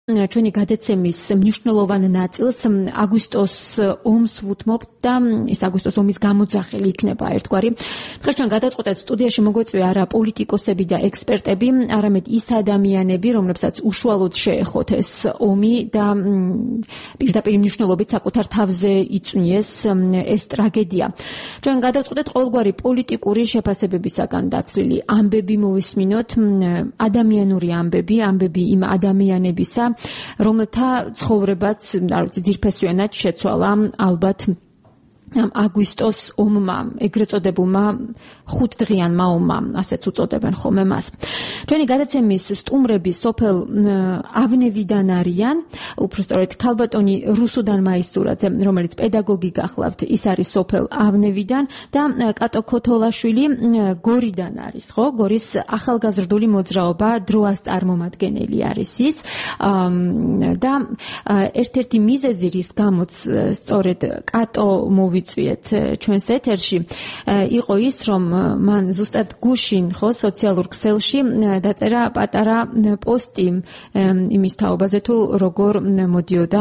ჩვენი გადაცემის მნიშვნელოვან ნაწილს აგვისტოს ომს ვუთმობთ და ეს აგვისტოს ომის გამოძახილი იქნება ერთგვარი. დღეს ჩვენ გადაწყვეტეთ სტუდიაში მოგვეწვია არა პოლიტიკოსები და ექსპერტები, არამედ ის ადამიანები, რომლებსაც უშუალოდ შეეხოთ ეს ომი და პირდაპირ მნიშვნელობით საკუთარ თავზე იწვნიეს ეს ტრაგედია. ჩვენ გადაწყვეტეთ ყოველგვარი პოლიტიკური შეფასებებისაგან დაცლილი ამბები მოვისმინოთ, ადამიანური ამბები იმ ადამიანებისა, რომელთა ცხოვრებაც, ძირფესვიანად შეცვალა ალბათ ამ აგვისტოს ომმა, ეგრეთ წოდებულმა 5 დღიანმა ომმა, ასეც უწოდებენ ხოლმე მას. ჩვენი გადაცემის სტუმრები სოფელ ავნევიდან არიან, უბრალოდ ქალბატონი რუსუდან მაისურაძე, რომელიც პედაგოგი გახლავთ, ის არის სოფელ ავნევიდან და კატო ქოთოლაშვილი გორიდან არის, ხო? გორის ახალგაზრდული მოძრაობა დროას წარმომადგენელი არის ის და ერთ-ერთი მიზეზი, რის გამოც სწორედ კატო მოვიწვიეთ ჩვენს ეთერში, იყო ის, რომ მან ზუსტად გუშინ, ხო, სოციალურ ქსელში დაწერა პატარა პოსტი იმის თაობაზე, თუ როგორ მოდიოდა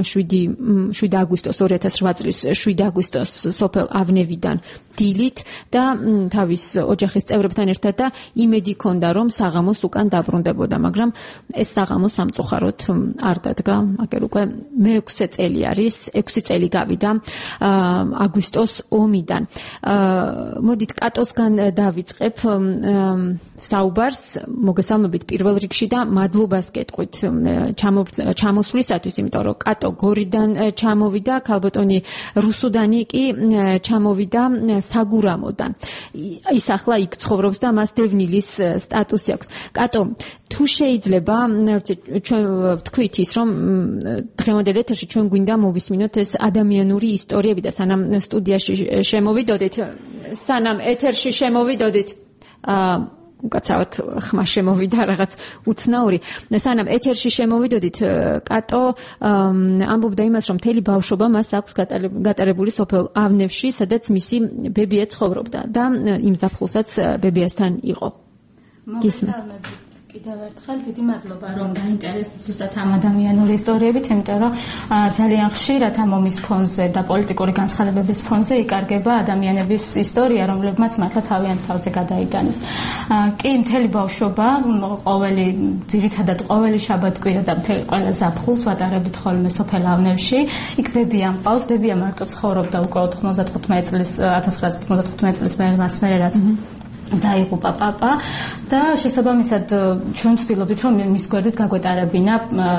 7 აგვისტოს 2008 წლის 7 აგვისტოს სოფელ ავნევიდან დილით და თავის ოჯახის წევრებთან ერთად და იმედი ჰქონდა, რომ საღამოს უკან დაბრუნდებოდა, მაგრამ ეს საღამო სამწუხაროდ არ დადგა. აგერ უკვე მე-6 წელი არის, 6 წელი გავიდა აგვისტოს ომიდან. მოდით კატოსგან დავიწყებ საუბარს, მოგესალმებით პირველ რიგში და მადლობას გეტყვით ჩამოსვლისათვის, იმიტომ რომ კატო გორიდან ჩამოვიდა, ქალბატონი რუსუდანი კი ჩამოვიდა საგურამოდან. ის ახლა იქ ცხოვრობს და მას დევნილის სტატუსი აქვს. კატო, თუ შეიძლება, ჩვენ ვთქვით ის, რომ დღევანდელ ეთერში ჩვენ გვინდა მოვისმინოთ ეს ადამიანური ისტორიები და სანამ სტუდიაში შემოვიდოდით, სანამ ეთერში შემოვიდოდით, უკაცრავად ხმა შემოვიდა რაღაც უცნაური. სანამ ეთერში შემოვიდოდით, კატო ამბობდა იმას, რომ მთელი ბავშვობა მას აქვს გატარებული სოფელ ავნევში, სადაც მისი ბებია ცხოვრობდა და იმ ზაფხულსაც ბებიასთან იყო. მოგესალმებით. კიდევ ერთხელ დიდი მადლობა, რომ გაინტერესდით ზუსტად ამ ადამიანური ისტორიებით, იმიტომ რომ ძალიან ხშირად ამ ომის ფონზე და პოლიტიკური განცხადებების ფონზე იკარგება ადამიანების ისტორია, რომლებმაც მართლა თავიანთ თავზე გადაიტანეს. კი, მთელი ბავშვობა, ძირითადად ყოველი შაბათ-კვირა და მთელი ყველა ზაფხულს ვატარებდით ხოლმე სოფელ ავნევში. იქ ბებია მყავს, ბებია მარტო ცხოვრობდა უკვე 1995 წლის მერე რაც დაიღუპა პაპა და შესაბამისად ჩვენ ვცდილობთ, რომ მის გვერდით გაგვეტარებინა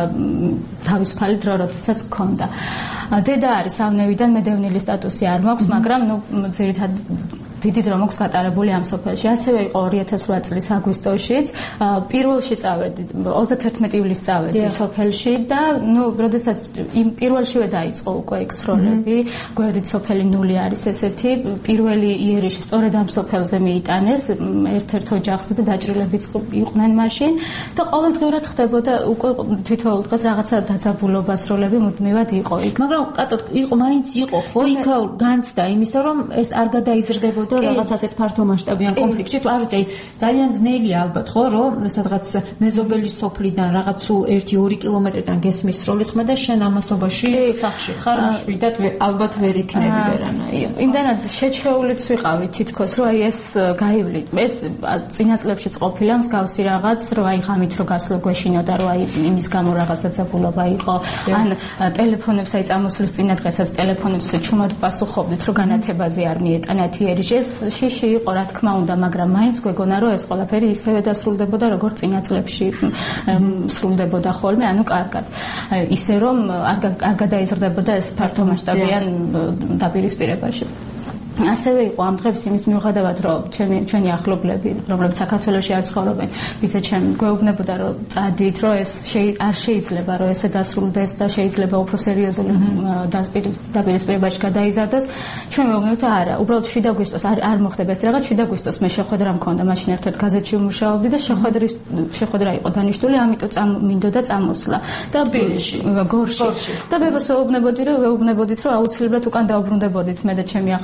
თავისუფალი დრო, როდესაც გქონდა. დედა არის ავნევიდან, მე დევნილი სტატუსი არ მაქვს, მაგრამ ძირითადად დიდი დრო მაქვს გატარებული ამ სოფელში. ასევე იყო 2008 წლის აგვისტოშიც, პირველში წავედი, 31 ივლისს წავედი სოფელში და როდესაც იმ პირველშივე დაიწყო უკვე იქ სროლები, გვერდით სოფელი 0 არის ესეთი, პირველი იერიში სწორედ ამ სოფელზე მიიტანეს ერთ-ერთ ოჯახზე და დაჭრილებიც იყვნენ მაშინ და ყოველდღიურად ხდებოდა უკვე თითოეულ დღეს რაღაცა დაძაბულობა სროლები მუდმივად იყო იქ. მაგრამ კატო მაინც იყო, ხო? იქ განცდა იმისა, რომ ეს არ გადაიზრდებოდა რაღაც ასეთ ფართო მასშტაბიან კონფლიქტში, თუ არ ვიცი, ძალიან ძნელია ალბათ, ხო, რომ სადღაც მეზობელის სოფლიდან რაღაც სულ 1-2 კილომეტრიდან გესმის სროლისხმა და შენ ამასობაში სახში ხარ, მშვიდად ალბათ ვერ იქნები ვერანაირ. იმდანად შეჩეულიც ვიყავი თითქოს, რომ აი ეს გაივლით. ეს წინა წლებშიც ყოფილა მსგავსი რაღაც, რომ აი ღამით რო გასვლა გვეშინოდა, რომ აი იმის გამო რაღაც დაძაბულობა იყო. ან ტელეფონებს აი წამოსვლის წინა დღესაც ტელეფონებს ჩუმად პასუხობდით, რომ განათებაზე არ მიეტანათ იერიში. ეს შიში იყო, რა თქმა უნდა, მაგრამ მაინც გვეგონა, რომ ეს ყველაფერი ისევე დასრულდებოდა, როგორც წინა წლებში სრულდებოდა ხოლმე, ანუ კარგად. ისე რომ არ გადაიზრდებოდა ეს ფართო მასშტაბიან დაპირისპირებაში. ასევე იყო ამ დღეს იმის მიუხედავად, რომ ჩვენი ახლობლები, რომლებიც საქართველოში არ ცხოვრობენ, ვისაც გვეუბნებოდა, რომ წადით, რომ ეს არ შეიძლება, რომ ესე დასრულდეს და შეიძლება უფრო სერიოზული დაპირისპირებაში გადაიზარდოს. ჩვენ მეუბნებთ, არა, უბრალოდ 7 აგვისტოს არ მოხდება ეს რაღაც. 7 აგვისტოს მე შეხვედრა მქონდა, მაშინ ერთ-ერთ გაზეთში ვმუშაობდი და შეხვედრა იყო დანიშნული, ამიტომ მინდოდა წამოსვლა და გორში. და ვეუბნებოდით, რომ აუცილებლად უკან დავბრუნდებოდით მე და ჩემი ახლობლები.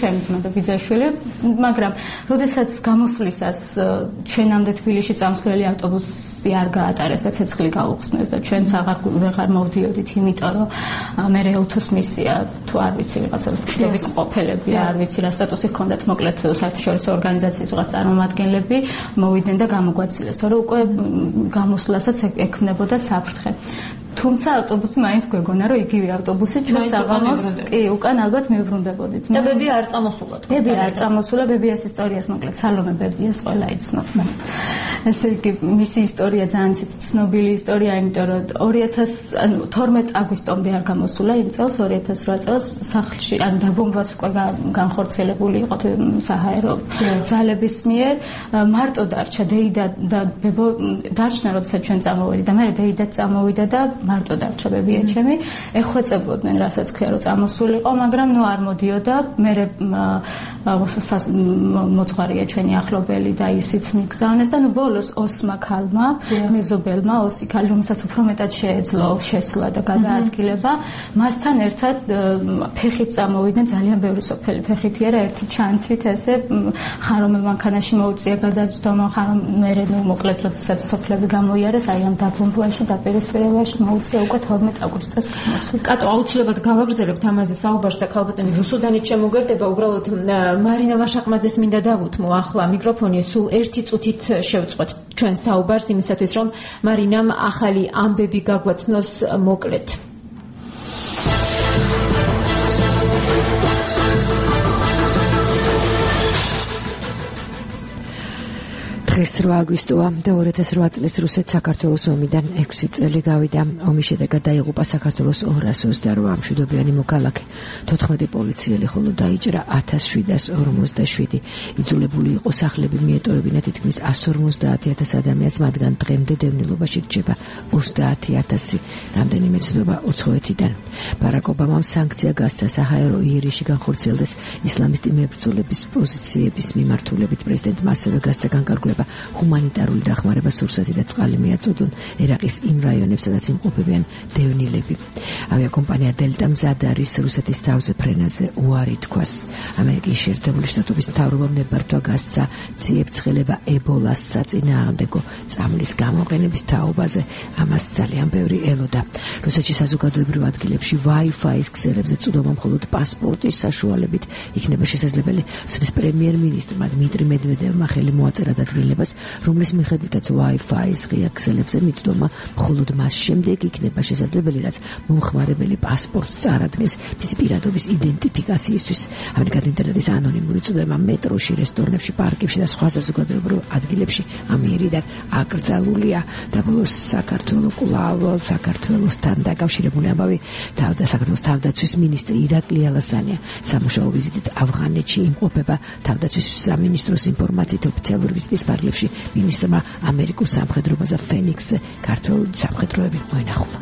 ჩემი ძმა და ბიძაშვილი, მაგრამ როდესაც გამოსვლისას ჩვენამდე თბილისში წამსვლელი ავტობუსი არ გაატარეს და ცეცხლი გაუხსნეს და ჩვენც აღარ მოვდიოდით, იმიტომ რომ მე ელთოს მისია თუ არ ვიცი რაღაცა ჩლების მყოფელები, არ ვიცი რა სტატუსი ჰქონდათ, მოკლედ საერთაშორისო ორგანიზაციის რაღაც წარმომადგენლები მოვიდნენ და გამოგვაცილეს, თორე უკვე გამოსვლასაც ექმნებოდა საფრთხე. თუმცა ავტობუსი მაინც გვეგონა რომ იგივე ავტობუსი ჩვენ საღამოს კი უკან ალბათ მივბრუნდებოდით. და ბები არ წამოსულა. ბები არ წამოსულა, ბებიას ისტორიას მოკლედ სალომე ბებიას ყველა იცნობს. ესე იგი მისი ისტორია ძალიან ცნობილი ისტორია, იმიტომ რომ 2012 აგვისტომდე არ გამოსულა, იმ წელს 2008 წელს სახლში, ანუ დაბომბვაც უკვე განხორციელებული იყო საჰაერო ძალების მიერ, მარტო დარჩა დეიდა და ბებო დარჩნა, როდესაც ჩვენ წამოვედით და მე დეიდაც წამოვიდა და მარტო დარჩა ბებია ჩემი, ეხვეწებოდნენ, რასაც ქვია რომ წამოსულიყო, მაგრამ ნუ არ მოდიოდა, მე მოძღვარია ჩვენი ახლობელი და ისიც მიგზავნეს და ნუ ბოლოს ოსმა ქალმა, მეზობელმა ოსი ქალი, რომელსაც უფრო მეტად შეეძლო შესვლა და გადაადგილება, მასთან ერთად ფეხით წამოვიდნენ ძალიან ბევრი სოფელი, ფეხითი არა, ერთი ჩანთით ესე ხარომელ მანქანაში მოუწია გადაცდომა, ხარომ მერე ნუ მოკლედ როდესაც სოფლები გამოიარეს, აი ამ დაბომბვაში, დაპირისპირებაში მოუწია უკვე 12 აგვისტოს გამოსვლა. კატო, აუცილებლად გავაგრძელებთ ამაზე საუბარს და ქალბატონი რუსუდანით შემოგვერდება, უბრალოდ მარინა ვაშაყმაძეს მინდა დავუთმო ახლა მიკროფონი სულ 1 წუთით შევწყვეტ ჩვენ საუბარს იმისათვის რომ მარინამ ახალი ამბები გაგვაცნოს მოკლედ. დღეს 8 აგვისტოა და 2008 წლის რუსეთ-საქართველოს ომიდან 6 წელი გავიდა. ომის შედეგად დაიღუპა საქართველოს 228 მშვიდობიანი მოქალაქე, 14 პოლიციელი, ხოლო დაიჭრა 1747. იძულებული იყო სახლები მიეტოვებინა თითქმის 150,000 ადამიანს, მათგან დღემდე დევნილობაში რჩება 30,000. რამდენიმე ცნობა უცხოეთიდან. ბარაკ ობამამ სანქცია გასცა საჰაერო იერიში განხორციელდეს ისლამისტი მებრძოლების პოზიციების მიმართულებით. პრეზიდენტმა ასევე გასცა განკარგულება ჰუმანიტარული დახმარება სურსათი და წყალი მიაწოდონ ერაყის იმ რაიონებს, სადაც იმყოფებიან დევნილები. ავიაკომპანია დელტა მზად არის რუსეთის თავზე ფრენაზე უარი თქვას. ამერიკის შეერთებული შტატების მთავრობამ ნებართვა გასცა ციებ-ცხელება ებოლას საწინააღმდეგო წამლის გამოყენების თაობაზე. ამას ძალიან ბევრი ელოდა. რუსეთში საზოგადოებრივ ადგილებში Wi-Fi-ის ქსელებზე წვდომა მხოლოდ პასპორტის საშუალებით იქნება შესაძლებელი. რუსეთის პრემიერ-მინისტრმა დმიტრი მედვედევმა ხელი მოაწერა დადგენილებას, რომლის მიხედვითაც Wi-Fi-ის ღია ქსელებზე მიწვდომა მხოლოდ მას შემდეგ იქნება შესაძლებელი, რაც მომხმარებელი პასპორტს წარადგენს მისი პირადობის იდენტიფიკაციისთვის. ამერიკად ინტერნეტის ანონიმური წვდომა მეტროში, რესტორნებში, პარკებში და სხვა საზოგადოებრივ ადგილებში ამიერიდან აკრძალულია. და ბოლოს საქართველოსთან დაკავშირებული ამბავი საქართველოს თავდაცვის მინისტრი ირაკლი ალასანია სამუშაო ვიზიტით ავღანეთში იმყოფება. თავდაცვის სამინისტროს ინფორმაციით ოფიციალური ვიზიტის ფარგლებში მინისტრმა ამერიკულ სამხედრო ბაზა ფენიქსზე ქართველი სამხედროები მოენახულა.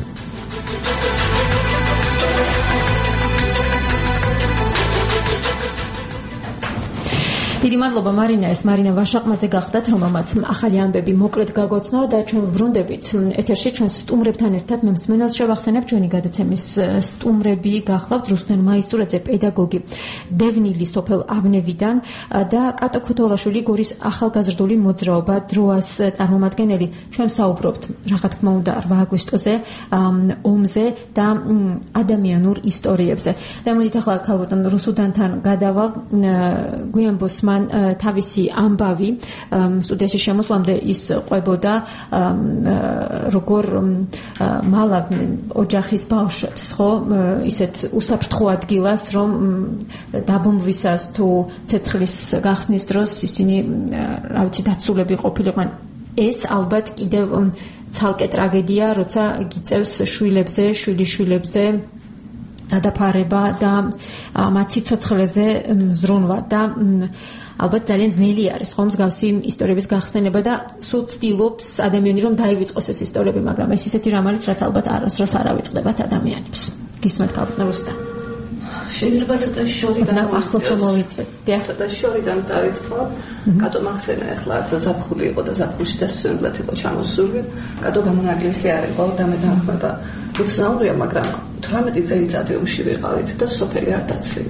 დიდი მადლობა მარინა, ეს მარინა ვაშაყმაძე გახდათ, რომელმაც ახალი ამბები მოკლედ გაგვაცნო და ჩვენ ვბრუნდებით ეთერში ჩვენ სტუმრებთან ერთად. მე მსმენელს შევახსენებ, ჩვენი გადაცემის სტუმრები გახლავთ რუსტენ მაისურაძე, პედაგოგი, დევნილი სოფელ ავნევიდან და კატო ქოთოლაშვილი, გორის ახალგაზრდული მოძრაობა დროას წარმომადგენელი. ჩვენ ვსაუბრობთ, რა თქმა უნდა, 8 აგვისტოზე, ომზე და ადამიანურ ისტორიებზე. და მოდით ახლა ქალბატონ რუსუდანთან გადავალ, გვიანბოს თავისი ამბავი სტუდიაში შემოსვლამდე ის ყვებოდა როგორ მალავდნენ ოჯახის ბავშვებს, ხო, ისეთ უსაფრთხო ადგილას, რომ დაბომბვისას თუ ცეცხლის გახსნის დროს ისინი რა ვიცი დაცულები ყოფილიყვნენ. ეს ალბათ კიდევ ცალკე ტრაგედია, როცა გიწევს შვილებზე, შვილიშვილებზე გადაფარება და მათ სიცოცხლეზე ზრუნვა და ალბათ ძალიან ძნელი არის ხომ მსგავსი ისტორიების გახსენება და სულ ცდილობს ადამიანი რომ დაივიწყოს ეს ისტორიები, მაგრამ ეს ისეთი რამ არის, რაც ალბათ არასდროს არ ავიწყდებათ ადამიანებს. გისმენთ ქალბატონ რუსტა? შეიძლება ცოტა შორიდან ახლოს მოვიწვევ. ცოტა შორიდან დავიწყო. კატო მახსენა ახლა ზაფხული იყო და ზაფხულში დასასვენებლად იყო ჩამოსული. კატო გამონაკლისი არ იყო და მე დაახმება უცნაურია, მაგრამ 18 წელიწადი ომში ვიყავით და სოფელი არ დაცლია.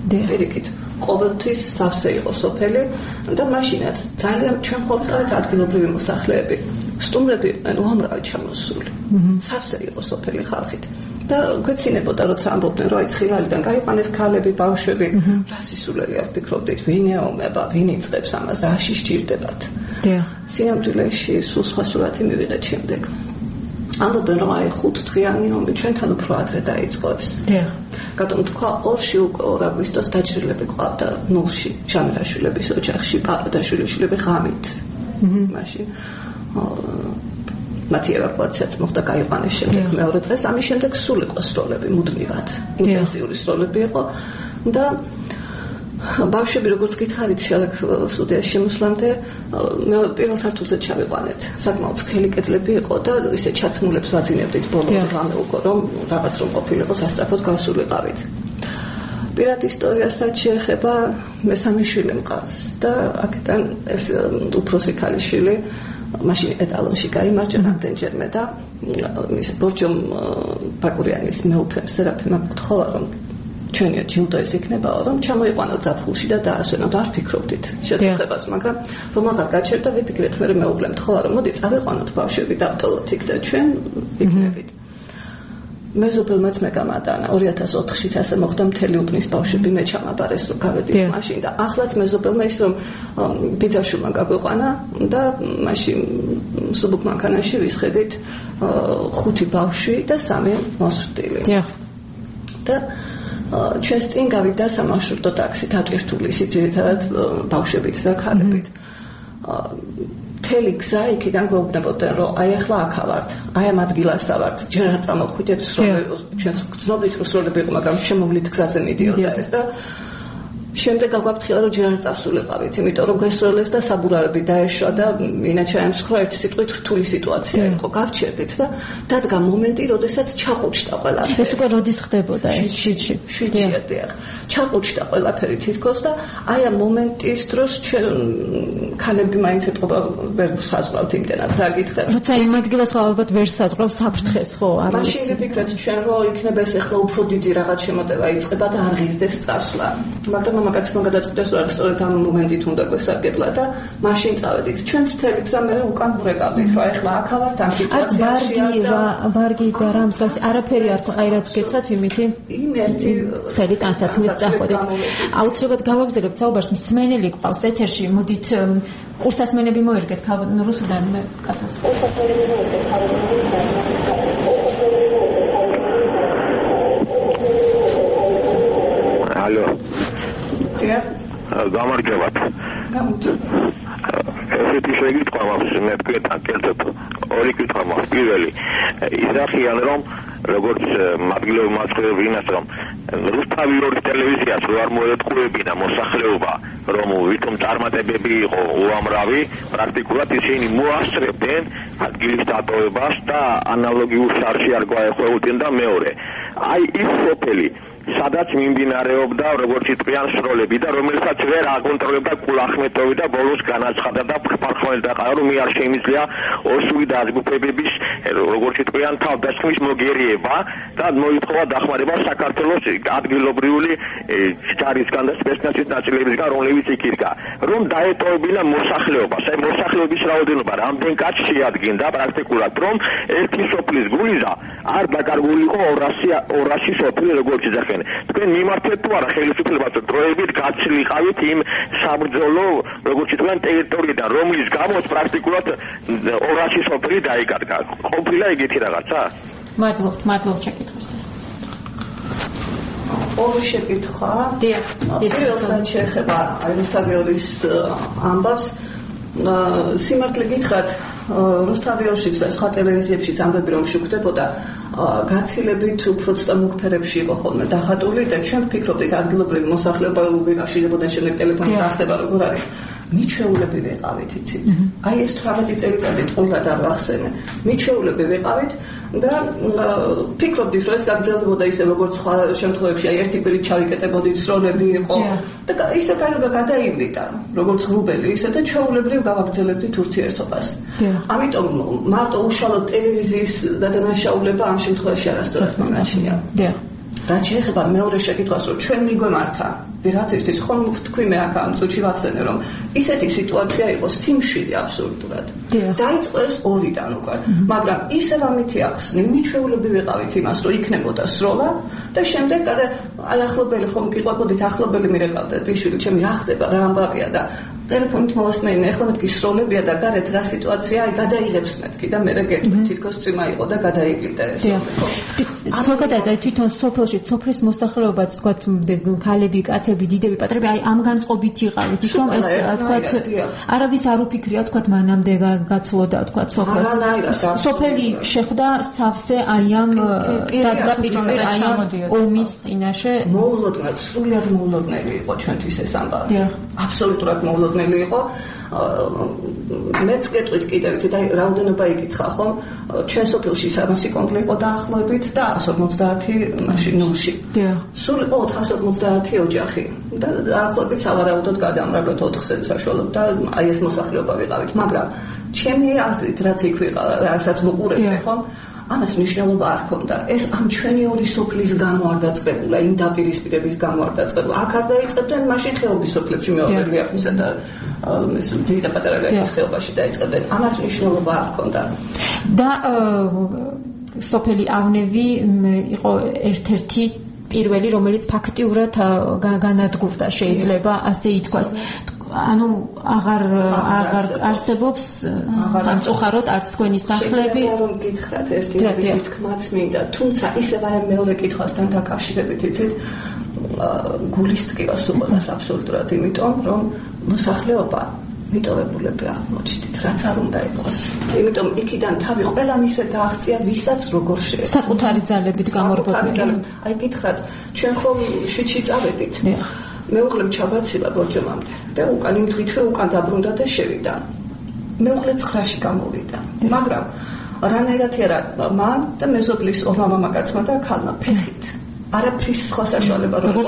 პირიქით ყოველთვის სავსე იყო სოფელი და მაშინაც ძალიან ჩვენ ყოფილიყავით ადგილობრივი მოსახლეები სტუმრები იყვნენ უამრავი ჩამოსული სავსე იყო სოფელი ხალხით და გვეცინებოდა როცა ამბობდნენ რომ აი ცხინვალიდან გაიყვანეს ქალები ბავშვები რა სისულელი აქვს ფიქრობდით ვინ ეომება ვინ იწყებს ამას რაში სჭირდებათ სინამდვილეში სულ სხვა სურათი მივიღეთ შემდეგ ამბობენ რომ აი 5 დღიანი ომი ჩვენთან უფრო ადრე დაიწყო ეს გატომ თქვა 2-ში უკვე 2 აგვისტოს დაჭრილები ყავდა ნულში ჟამირაშვილების ოჯახში პაპადაშვილიშვილები ღამით მაშინ მათი ევაკუაციაც მოხდა გაიყვანეს შემდეგ მეორე დღეს ამის შემდეგ სულ იყო სროლები მუდმივად ინტენსიური სროლები იყო და ბავშვები როგორც გითხარით სტუდიაში შემოსვლამდე მე პირველ სართულზე ჩავიყვანეთ საკმაოდ სქელი კედლები იყო და ისე ჩაცმულებს ვაძინებდით ბოლო დღე უკვე რომ რაღაც რომ ყოფილიყო სასწრაფოდ გავსულიყავით პირად ისტორიასაც შეეხება მესამე შვილი მყავს და აქედან ეს უფროსი ქალიშვილი მაშინ ეტალონში გაიმარჯვა რამდენჯერმე და ის ბორჯომ ბაკურიანის მეუფემ სერაფიმ გთხოვა რომ ჩვენია ჯილდო ეს იქნებაო რომ ჩამოიყვანოთ ზაფხულში და დაასვენოთ არ ფიქრობდით შეწუხებას მაგრამ რომ აღარ გაჩერდა ვიფიქრეთ მე მეუღლემ თქვა რომ მოდი წავიყვანოთ ბავშვები დავტოვოთ იქ და ჩვენ იქნებით მეზობელმაც მე გამატანა 2004-შიც ასე მოხდა მთელი უბნის ბავშვები მე ჩამაბარეს რომ გავედით მაშინ და ახლაც მეზობელმა ის რომ ბიძაშვილმა გაგვიყვანა და მაშინ სუბუქ მანქანაში ვისხედით 5 ბავშვი და 3 მოსრტილი და ჩვენს წინ გავიდა სამარშრუტო ტაქსი დატვირთული ისიც ძირითადად ბავშვებით და ქალებით მთელი გზა იქიდან გვეუბნებოდნენ რომ აი ახლა აქ ავართ აი ამ ადგილას ავართ ჯერ არ წამოხვიდეთ ჩვენს გძნობდით რომ სროლები იყო მაგრამ შემოვლით გზაზე მიდიოდა ეს და შემდეგ გაგვაფრთხილა რომ ჯერ არ წავსულიყავით იმიტომ რომ გესროლეს და საბურავები დაეშვა და ინაჩა ემსხრა ერთი სიტყვით რთული სიტუაცია იყო გავჩერდით და დადგა მომენტი როდესაც ჩაყუჩდა ყველაფერი ეს უკვე როდის ხდებოდა ეს შიჩი ჩაყუჩდა ყველაფერი თითქოს და აი ამ მომენტის დროს ჩვენ ქალები მაინც ეთყობა ვერ საზღვრავთ იმდენად რა გითხრათ როცა იმ ადგილას ხო ალბათ ვერ საზღვრავს საფრთხეს ხო არ არის მაშინ ვიფიქრეთ ჩვენ რომ იქნება ეს ახლა უფრო დიდი რაღაც შემოტევა იწყება და არ ღირდეს წასვლა მაგრამ მაგაცმა გადაწყვიტეს რომ სწორედ ამ მომენტით უნდა გვესარგებლა და მაშინ წავედით ჩვენც მთელი გზა მე უკან ვრეკავდით რომ ახლა აქ ავართ ამ სიტუაციაში ბარგი და რა მსგავსი არაფერი არ ყაი რაც გეცვათ იმითი იმ ერთი ხელი ტანსაცმლით წახვედით აუცილებლად გავაგზავნებთ საუბარს მსმენელი გყავს ეთერში მოდით ყურსასმენები მოერგეთ რუსუდან მე კათას ალო გამარჯობათ. ესეთი შეგიტყვა მაქვს მე თქვენთან კეთებ ორი კითხვა მაქვს პირველი ისახიან რომ როგორც ადგილობრივ მასწავლებლებს რომ რუსთავის ტელევიზიას რო არ მოეთხოვებინა მოსახლეობა რომ ვითომ წარმატებები იყო უამრავი პრაქტიკულად ისინი მოასწრებდნენ ადგილის დატოვებას და ანალოგიურ შარში არ გვაეხვეუდნენ და მეორე აი ის სოფელი სადაც მიმდინარეობდა როგორც იტყვიან სროლები და რომელსაც ვერ აკონტროლებდა კულახმეტოვი და ბოლოს განაცხადა და ფარხმელი დაყარა რომ მე არ შემიძლია ოსური დაზგუფებების როგორც იტყვიან თავდასხმის მოგერიება და მოითხოვა დახმარება საქართველოს ადგილობრივი ჯარისგან და სპეცნაზის ნაწილებისგან რომლებიც იქ იდგა რომ დაეტოვებინა მოსახლეობას აი მოსახლეობის რაოდენობა რამდენ კაც შეადგენდა პრაქტიკულად რომ ერთი სოფლის გულიზა არ დაკარგულიყო 200 სოფელი როგორც იძახენ თქვენ მიმართეთ თუ არა ხელისუფლებას დროებით გაცილიყავით იმ საბრძოლო როგორც თქვენ ტერიტორიიდან რომლის გამოც პრაქტიკულად 200 სოფელი დაიკარგა ყოფილა ეგეთი რაღაცა მადლობთ შეკითხვისთვის ორი შეკითხვა პირველად შეეხება რუსთავის ამბავს სიმართლე გითხრათ რუსთავიშიც და სხვა ტელევიზიებშიც ამბები რომ შეგდებოდა გაცილებით უფრო ცოტა მუქფერებში იყო ხოლმე დახატული და ჩვენ ვფიქრობდით ადგილობრივი მოსახლეობა გაშიდებოდა შემდეგ ტელეფონი გახდება როგორ არის მიჩვეულები ვიყავით იცით აი ეს 18 წელიწადი ტყუილად არ ვახსენე მიჩვეულები ვიყავით და ვფიქრობდით რომ ეს გაგრძელდებოდა ისე როგორც სხვა შემთხვევებში აი ერთი კვირით ჩავიკეტებოდით სროლები იყო და ისე გადაივლიდა როგორც ღრუბელი ისე და ჩვეულებრივ გავაგრძელებდით ურთიერთობას ამიტომ მარტო უშუალოდ ტელევიზიის დადანაშაულება ამ შემთხვევაში არასდროს მომაჩნია რაც შეეხება მეორე შეკითხვას, რომ ჩვენ მიგვემართა ვიღაცისთვის, ხომ თქვი მე აქ ამ წუთში ვახსენე, რომ ისეთი სიტუაცია იყო სიმშვიდე აბსოლუტურად. დაიწყო ეს ორიდან უკვე, მაგრამ ისევ ამითი ახსნი, მიჩვეულები ვიყავით იმას, რომ იქნებოდა სროლა და შემდეგ აი ახლობელი ხომ გიყვებოდით, ახლობელი მირეკავდა დიშვილი, ჩემი რა ხდება, რა ამბავია და ტელეფონით მოვასმენინე, ახლა მეთქი სროლებია და გარეთ რა სიტუაცია, აი გადაიღებს მეთქი და მე რა გეტყვი, თითქოს წვიმა იყო და გადაივლიდა ეს. ზოგადად თვითონ სოფელში სოფლის მოსახლეობაც თქვა ქალები, კაცები, დიდები, პატრები აი ამ განწყობით იყავით, რომ ეს თქვა არავის არ უფიქრია თქვა მანამდე გაცლოდა თქვა სოფელს. სოფელი შეხვდა სავსე აი ამ დადგა პირისპირ აი ამ ომის წინაშე. მოულოდნელ, სრულად მოულოდნელი იყო ჩვენთვის ეს ამბავი. აბსოლუტურად მოულოდნელი იყო. მეც გეტყვით კიდევ იცით, აი რაოდენობა იკითხა ხომ? ჩვენ სოფელში 300 კონკლი იყო დაახლოებით და 150 მაშინ ნულში. სულ იყო 450 ოჯახი და დაახლოებით სავარაუდოდ გადამრავლოთ 4-ზე საშუალოდ და აი ეს მოსახლეობა ვიყავით, მაგრამ ჩემი აზრით რაც იქ ვიყავ, რასაც ვუყურებდი ხომ? ამას მნიშვნელობა არ ჰქონდა. ეს ამ ჩვენი ორი სოფლის გამო არ დაწყებულა, იმ დაპირისპირების გამო არ დაწყებულა. აქ არ დაიწყებდნენ მაშინ ხეობის სოფლებში მეორე ლიახმისა და ეს დიდი და პატარა ლიახმის ხეობაში დაიწყებდნენ. ამას მნიშვნელობა არ ჰქონდა. და სოფელი ავნევი იყო ერთ-ერთი პირველი, რომელიც ფაქტიურად განადგურდა, შეიძლება ასე ითქვას. ანუ აღარ არსებობს სამწუხაროდ არც თქვენი სახლები. რომ გითხრათ ერთი ისეთ თქმაც მინდა, თუმცა ისევ აი მეორე კითხვასთან დაკავშირებით იცით, გულის ტკივას უყოლას აბსოლუტურად, იმიტომ რომ მოსახლეობა მიტოვებულები აღმოჩნდით, რაც არ უნდა იყოს. იმიტომ იქიდან თავი ყველა მისე დააღწია, ვისაც როგორ შეიძლება. საკუთარი ძალებით გამორბოდები. აი გითხრათ, ჩვენ ხომ შიჩი წავედით. მეუღლემ ჩაბაცილა ბორჯომამდე და უკან იმ თვითვე უკან დაბრუნდა და შევიდა. მეუღლე 9-ში გამოვიდა. მაგრამ რანაირად არა მან და მეზობლის ორმა მამაკაცმა და ქალმა ფეხით. არაფრის სხვა საშუალება რომ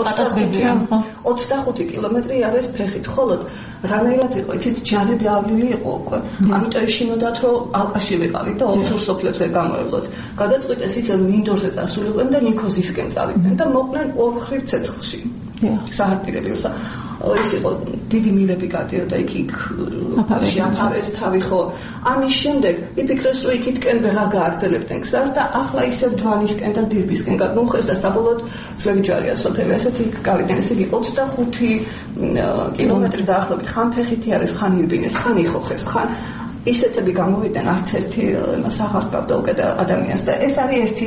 25 კილომეტრი არის ფეხით. ხოლოდ რანაირად იყო, იცით, ჯარები ავლილი იყო უკვე. ამიტომ ეშინოდათ რომ ალყაში ვიყავით და 20 სოფლებზე გამოევლოთ. გადაწყვიტეს ისე მინდორზე წასულიყვნენ და ნიქოზისკენ წავიდნენ და მოყვნენ ორხრივ ცეცხლში. საარტილერიოსა ის იყო დიდი მილები გადიოდა იქ აფარეს თავი ხო. ამის შემდეგ იფიქრეს რომ იქითკენ ვეღარ გააგრძელებდნენ გზას და ახლა ისევ დვანისკენ და დირბისკენ გადმოუხეს და საბოლოოდ ძველი ჯარია სოფელი ასეთი გავიდნენ. ესე იგი 25 კილომეტრი დაახლოებით ხან ფეხითი არის, ხან ირბინეს, ხან იხოხეს, ხან ისეთები გამოვიდნენ, არც ერთი მას აღარ გავდა უკვე და ადამიანს და ეს არის ერთი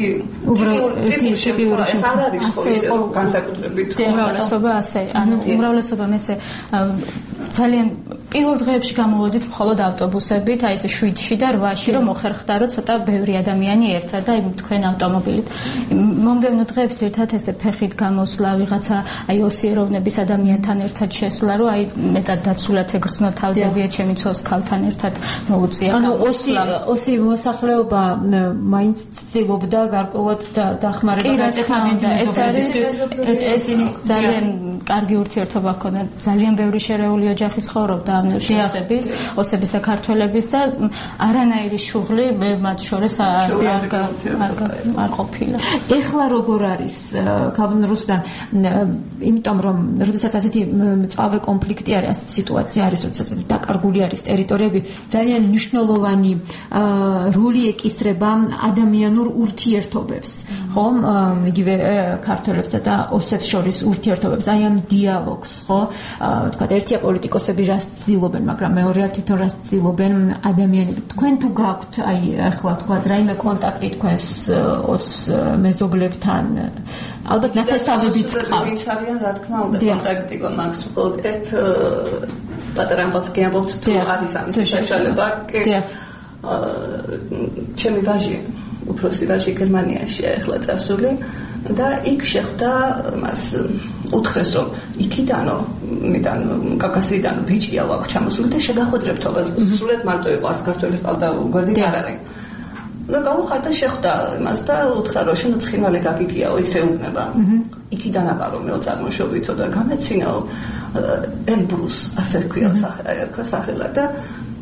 ტიპიური ეს არ არის ხო ისე განსაკუთრებით უმრავლესობა ასე, ანუ უმრავლესობა მესე ძალიან პირველ დღეებში გამოვედით მხოლოდ ავტობუსებით, აი ესე 7-ში და 8-ში, რომ მოხერხდა, რომ ცოტა ბევრი ადამიანი ერთა და თქვენ ავტომობილით. მომდევნო დღეებში ერთად ესე ფეხით გამოსვლა, ვიღაცა აი ოსიეროვნების ადამიანთან ერთად შესვლა, რომ აი მეტად დაცულად ეგრძნო თავდებია ჩემი ცოლს ქალთან ერთად მოუწია. ანუ ოსი მოსახლეობა მაინც ცდილობდა გარკვეულად დახმარებას და ეს არის ეს ძალიან კარგი ურთიერთობა ჰქონდა. ძალიან ბევრი შერეული ოჯახი ცხოვრობდა ავნევში ოსების და ქართველების და არანაირი შუღლი მათ შორის არ ყოფილა. ეხლა როგორ არის ქაბუნ რუსუდან, იმიტომ რომ როდესაც ასეთი მწვავე კონფლიქტი არის, ასეთი სიტუაცია არის, როდესაც დაკარგული არის ტერიტორიები, ძალიან მნიშვნელოვანი როლი ეკისრება ადამიანურ ურთიერთობებს, ხომ? იგივე ქართველებსა და ოსებს შორის ურთიერთობებს, აი ამ დიალოგს, ხო? თქვა ერთია პოლიტიკოსები რას ცდილობენ, მაგრამ მეორეა თვითონ რას ცდილობენ ადამიანები. თქვენ თუ გაქვთ აი ახლა თქვა რაიმე კონტაქტი თქვენს ოს მეზობლებთან, ალბათ ნათესავებით გყავთ. ვინც არიან, რა თქმა უნდა, კონტაქტი მაქვს, მხოლოდ ერთ პატარა ამბავს გიამბობთ თუ არის ამის საშუალება. ჩემი ვაჟი, უფროსი ვაჟი გერმანიაშია ახლა წასული და იქ შეხვდა მას უთხრეს რომ იქიდანო მიდან კავკასიიდან ბიჭია ვაქვს ჩამოსული და შეგახვედრებთ ობას სრულად მარტო იყო არც ქართველი ყავდა გვერდი არ არის და გავუხარდა შეხვდა მას და უთხრა რომ შენ ცხინვალე გაგიგიაო ისე უგნება იქიდან აბარო მე წარმოშობითო და გამეცინაო ელბრუს ასე ქვია სახელად და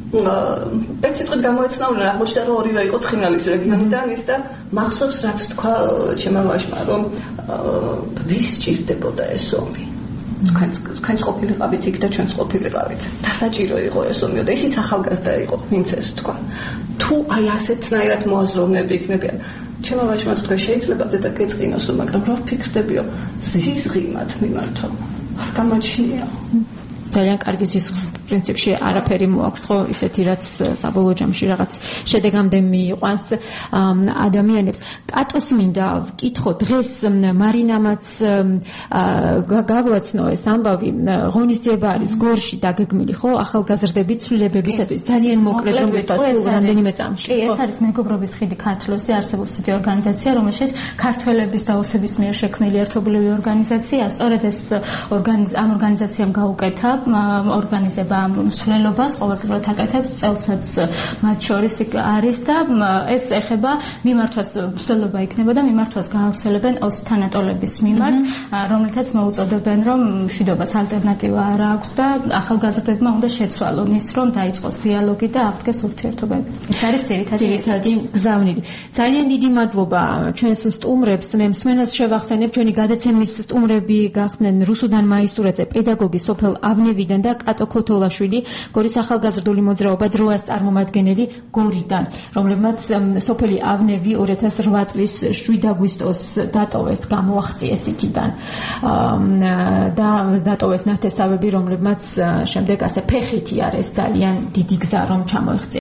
ერთ სიტყვით გამოეცნაურნენ, აღმოჩნდა რომ ორივე იყო ცხინვალის რეგიონიდან ის და მახსოვს რაც თქვა ჩემმა ვაჟმა რომ ვის სჭირდებოდა ეს ომი თქვენც ყოფილიყავით იქ და ჩვენც ყოფილიყავით დასაჭირო იყო ეს ომი და ისიც ახალგაზრდა იყო ვინც ეს თქვა თუ აი ასეთნაირად მოაზროვნეები იქნებიან ჩემმა ვაჟმაც თქვა შეიძლება დედა გეწყინოსო მაგრამ რა ვფიქრდებიო ზიზღიმად მიმართო არ გამოჩნია ძალიან კარგი სისხლის პრინციპში არაფერი მოაქვს ხო ისეთი რაც საბოლოო ჯამში რაღაც შედეგამდე მიიყვანს ადამიანებს კატოს მინდა ვკითხო დღეს მარინამაც გაგვაცნო ეს ამბავი ღონისძიება არის გორში დაგეგმილი ხო ახალგაზრდების ცვლილებებისათვის ძალიან მოკლედ რომ ვიტყვეს რამდენიმე წამში კი ეს არის მეგობრობის ხიდი ქართლოსი არსებობს ისეთი ორგანიზაცია რომელშიც ქართველების და ოსების მიერ შექმნილი ერთობლივი ორგანიზაცია სწორედ ეს ამ ორგანიზაციამ გაუკეთა ორგანიზება ამ მსვლელობას ყოველწლიურად აკეთებს წელსაც მათ შორის არის და ეს ეხება მიმართვას მსვლელობა იქნება და მიმართვას გაავრცელებენ ოს თანატოლების მიმართ რომელთაც მოუწოდებენ რომ მშვიდობას ალტერნატივა არ აქვს და ახალგაზრდებმა უნდა შეცვალონ ის რომ დაიწყოს დიალოგი და აღდგეს ურთიერთობები ეს არის ძირითადი გზავნილი ძალიან დიდი მადლობა ჩვენს სტუმრებს მე მსმენელს შევახსენებ ჩვენი გადაცემის სტუმრები გახდნენ რუსუდან მაისურაძე პედაგოგი სოფელ ავნევიდან და კატო ქოთოლაშვილი გორის ახალგაზრდული მოძრაობა დროას წარმომადგენელი გორიდან რომლებმაც სოფელი ავნევი 2008 წლის 7 აგვისტოს დატოვეს გამოაღწიეს იქიდან და დატოვეს ნათესავები რომლებმაც შემდეგ ასე ფეხითი არის ძალიან დიდი გზა რომ ჩამოიღწიეს